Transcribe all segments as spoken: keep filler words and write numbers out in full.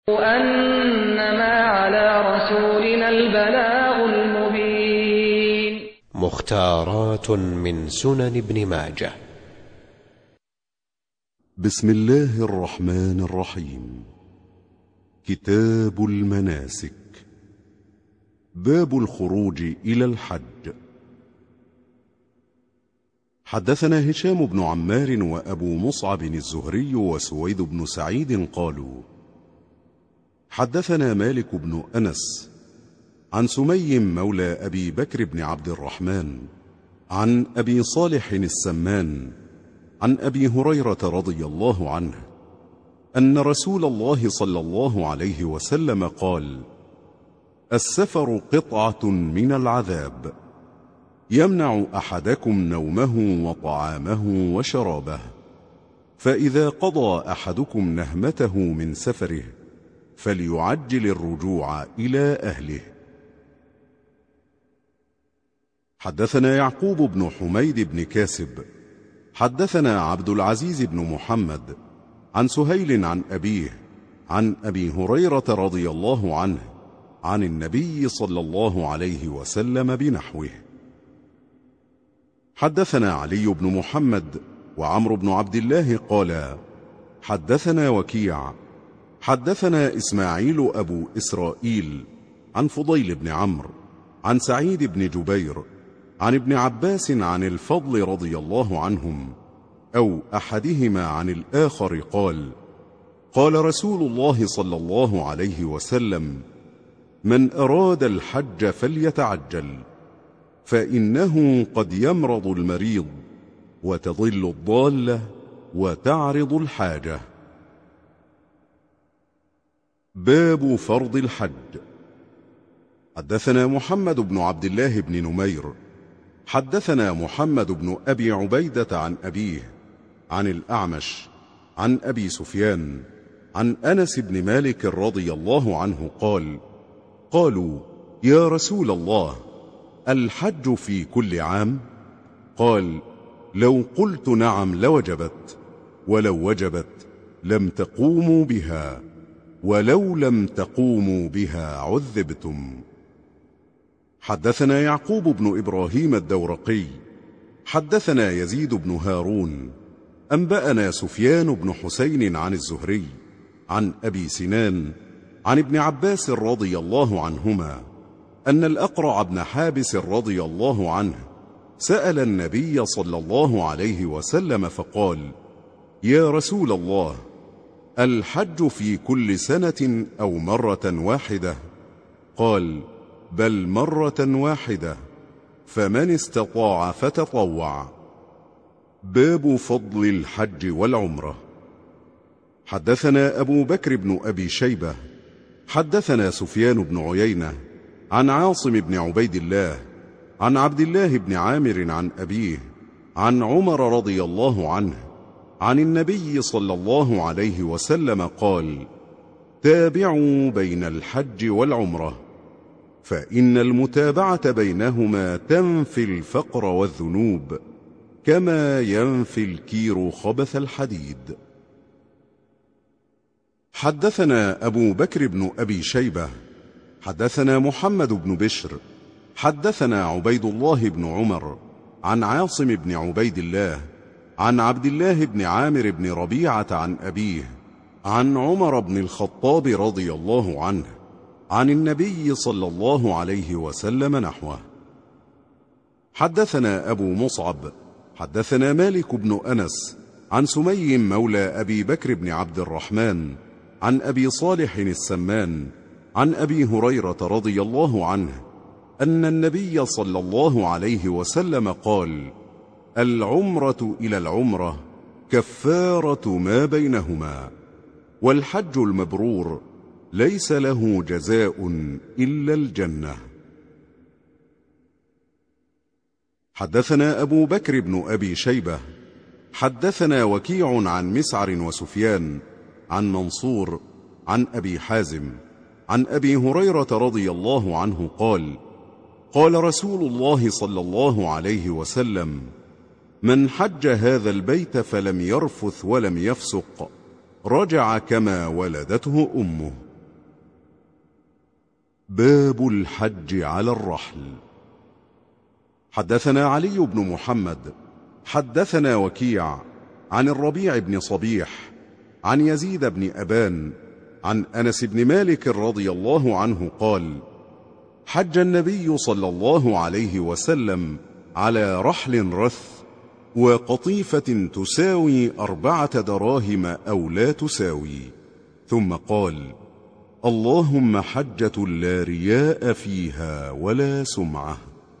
أنما على رسولنا البلاغ المبين. مختارات من سنن ابن ماجه. بسم الله الرحمن الرحيم. كتاب المناسك. باب الخروج إلى الحج. حدثنا هشام بن عمار وأبو مصعب الزهري وسويد بن سعيد قالوا حدثنا مالك بن أنس عن سمي مولى أبي بكر بن عبد الرحمن عن أبي صالح السمان عن أبي هريرة رضي الله عنه أن رسول الله صلى الله عليه وسلم قال: السفر قطعة من العذاب، يمنع أحدكم نومه وطعامه وشرابه، فإذا قضى أحدكم نهمته من سفره فليعجل الرجوع إلى أهله. حدثنا يعقوب بن حميد بن كاسب حدثنا عبد العزيز بن محمد عن سهيل عن أبيه عن أبي هريرة رضي الله عنه عن النبي صلى الله عليه وسلم بنحوه. حدثنا علي بن محمد وعمرو بن عبد الله قالا حدثنا وكيع حدثنا إسماعيل أبو إسرائيل عن فضيل بن عمرو عن سعيد بن جبير عن ابن عباس عن الفضل رضي الله عنهم أو أحدهما عن الآخر قال: قال رسول الله صلى الله عليه وسلم: من أراد الحج فليتعجل، فإنه قد يمرض المريض وتضل الضالة وتعرض الحاجة. باب فرض الحج. حدثنا محمد بن عبد الله بن نمير حدثنا محمد بن أبي عبيدة عن أبيه عن الأعمش عن أبي سفيان عن أنس بن مالك رضي الله عنه قال: قالوا: يا رسول الله، الحج في كل عام؟ قال: لو قلت نعم لوجبت، ولو وجبت لم تقوموا بها، ولو لم تقوموا بها عذبتم. حدثنا يعقوب بن إبراهيم الدورقي حدثنا يزيد بن هارون أنبأنا سفيان بن حسين عن الزهري عن أبي سنان عن ابن عباس رضي الله عنهما أن الأقرع بن حابس رضي الله عنه سأل النبي صلى الله عليه وسلم فقال: يا رسول الله، الحج في كل سنة أو مرة واحدة؟ قال: بل مرة واحدة، فمن استطاع فتطوع. باب فضل الحج والعمرة. حدثنا أبو بكر بن أبي شيبة حدثنا سفيان بن عيينة عن عاصم بن عبيد الله عن عبد الله بن عامر عن أبيه عن عمر رضي الله عنه عن النبي صلى الله عليه وسلم قال: تابعوا بين الحج والعمرة، فإن المتابعة بينهما تنفي الفقر والذنوب كما ينفي الكير خبث الحديد. حدثنا أبو بكر بن أبي شيبة حدثنا محمد بن بشر حدثنا عبيد الله بن عمر عن عاصم بن عبيد الله عن عبد الله بن عامر بن ربيعة عن أبيه عن عمر بن الخطاب رضي الله عنه عن النبي صلى الله عليه وسلم نحوه. حدثنا أبو مصعب حدثنا مالك بن أنس عن سمي مولى أبي بكر بن عبد الرحمن عن أبي صالح السمان عن أبي هريرة رضي الله عنه أن النبي صلى الله عليه وسلم قال: العمرة إلى العمرة كفارة ما بينهما، والحج المبرور ليس له جزاء إلا الجنة. حدثنا أبو بكر بن أبي شيبة حدثنا وكيع عن مسعر وسفيان عن منصور عن أبي حازم عن أبي هريرة رضي الله عنه قال: قال رسول الله صلى الله عليه وسلم: من حج هذا البيت فلم يرفث ولم يفسق رجع كما ولدته أمه. باب الحج على الرحل. حدثنا علي بن محمد حدثنا وكيع عن الربيع بن صبيح عن يزيد بن أبان عن أنس بن مالك رضي الله عنه قال: حج النبي صلى الله عليه وسلم على رحل رث وقطيفة تساوي أربعة دراهم أو لا تساوي، ثم قال: اللهم حجة لا رياء فيها ولا سمعة.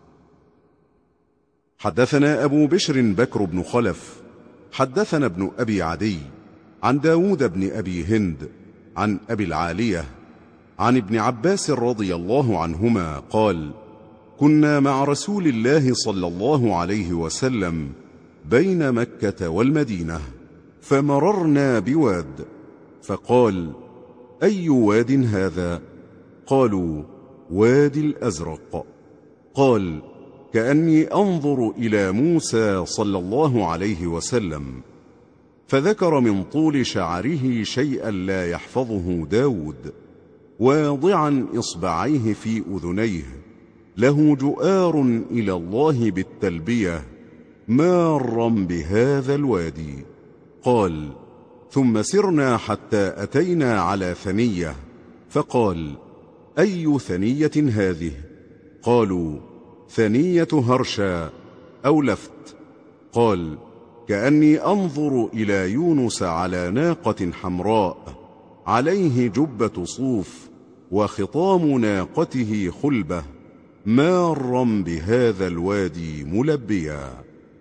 حدثنا أبو بشر بكر بن خلف حدثنا ابن أبي عدي عن داود بن أبي هند عن أبي العالية عن ابن عباس رضي الله عنهما قال: كنا مع رسول الله صلى الله عليه وسلم بين مكة والمدينة، فمررنا بواد، فقال: أي واد هذا؟ قالوا: وادي الأزرق. قال: كأني أنظر إلى موسى صلى الله عليه وسلم، فذكر من طول شعره شيئا لا يحفظه داود، واضعا إصبعيه في أذنيه، له جؤار إلى الله بالتلبية، مارا بهذا الوادي. قال: ثم سرنا حتى أتينا على ثنية، فقال: أي ثنية هذه؟ قالوا: ثنية هرشا أو لفت. قال: كأني أنظر إلى يونس على ناقة حمراء، عليه جبة صوف، وخطام ناقته خلبة، مارا بهذا الوادي ملبيا.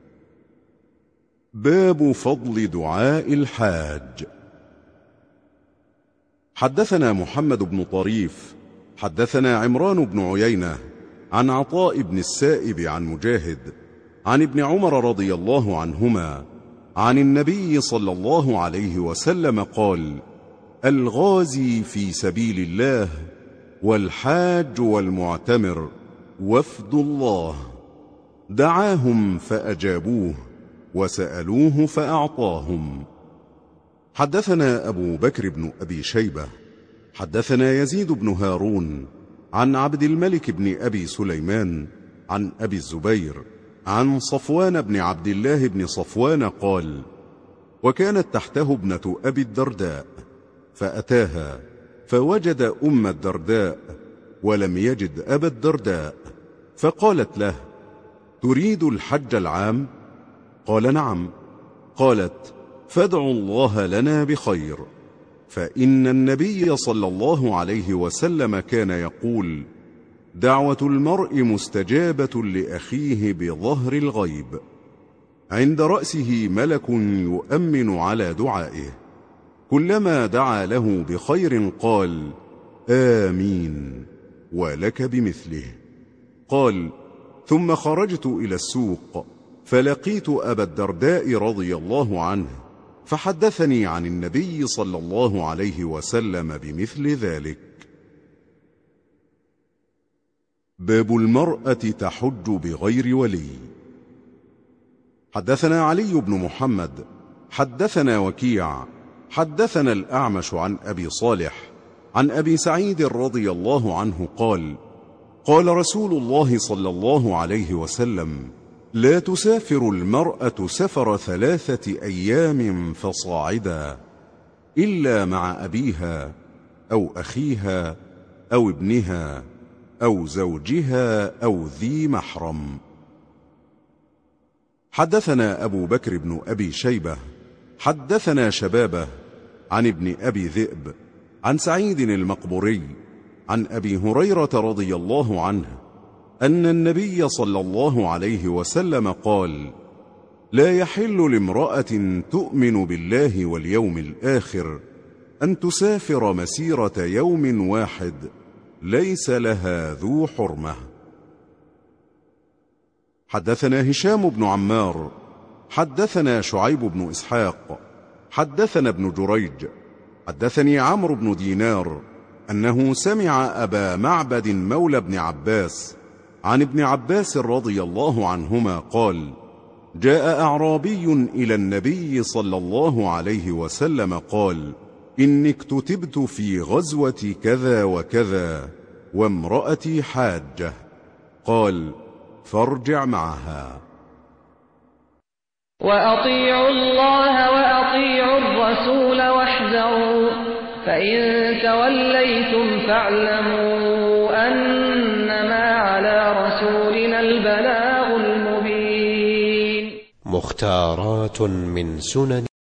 باب فضل دعاء الحاج. حدثنا محمد بن طريف حدثنا عمران بن عيينة عن عطاء بن السائب عن مجاهد عن ابن عمر رضي الله عنهما عن النبي صلى الله عليه وسلم قال: الغازي في سبيل الله والحاج والمعتمر وفد الله، دعاهم فأجابوه وسألوه فأعطاهم. حدثنا أبو بكر بن أبي شيبة حدثنا يزيد بن هارون عن عبد الملك بن أبي سليمان عن أبي الزبير عن صفوان بن عبد الله بن صفوان قال: وكانت تحته ابنة أبي الدرداء، فأتاها فوجد أم الدرداء ولم يجد أبا الدرداء، فقالت له: تريد الحج العام؟ قال: نعم. قالت: فادعوا الله لنا بخير، فإن النبي صلى الله عليه وسلم كان يقول: دعوة المرء مستجابة لأخيه بظهر الغيب، عند رأسه ملك يؤمن على دعائه، كلما دعا له بخير قال: آمين ولك بمثله. قال: ثم خرجت إلى السوق فلقيت أبا الدرداء رضي الله عنه، فحدثني عن النبي صلى الله عليه وسلم بمثل ذلك. باب المرأة تحج بغير ولي. حدثنا علي بن محمد حدثنا وكيع حدثنا الأعمش عن أبي صالح عن أبي سعيد رضي الله عنه قال: قال رسول الله صلى الله عليه وسلم: لا تسافر المرأة سفر ثلاثة أيام فصاعدا إلا مع أبيها أو أخيها أو ابنها أو زوجها أو ذي محرم. حدثنا أبو بكر بن أبي شيبة حدثنا شبابه عن ابن أبي ذئب عن سعيد المقبوري عن أبي هريرة رضي الله عنه أن النبي صلى الله عليه وسلم قال: لا يحل لامرأة تؤمن بالله واليوم الآخر أن تسافر مسيرة يوم واحد ليس لها ذو حرمة. حدثنا هشام بن عمار حدثنا شعيب بن إسحاق حدثنا ابن جريج حدثني عمرو بن دينار أنه سمع أبا معبد مولى بن عباس عن ابن عباس رضي الله عنهما قال: جاء أعرابي إلى النبي صلى الله عليه وسلم قال: إني اكتتبت في غزوة كذا وكذا، وامرأتي حاجة. قال: فارجع معها. وأطيعوا الله وأطيعوا الرسول واحذروا، فإن توليتم فاعلموا أنما على رسولنا البلاغ المبين. مختارات من سنن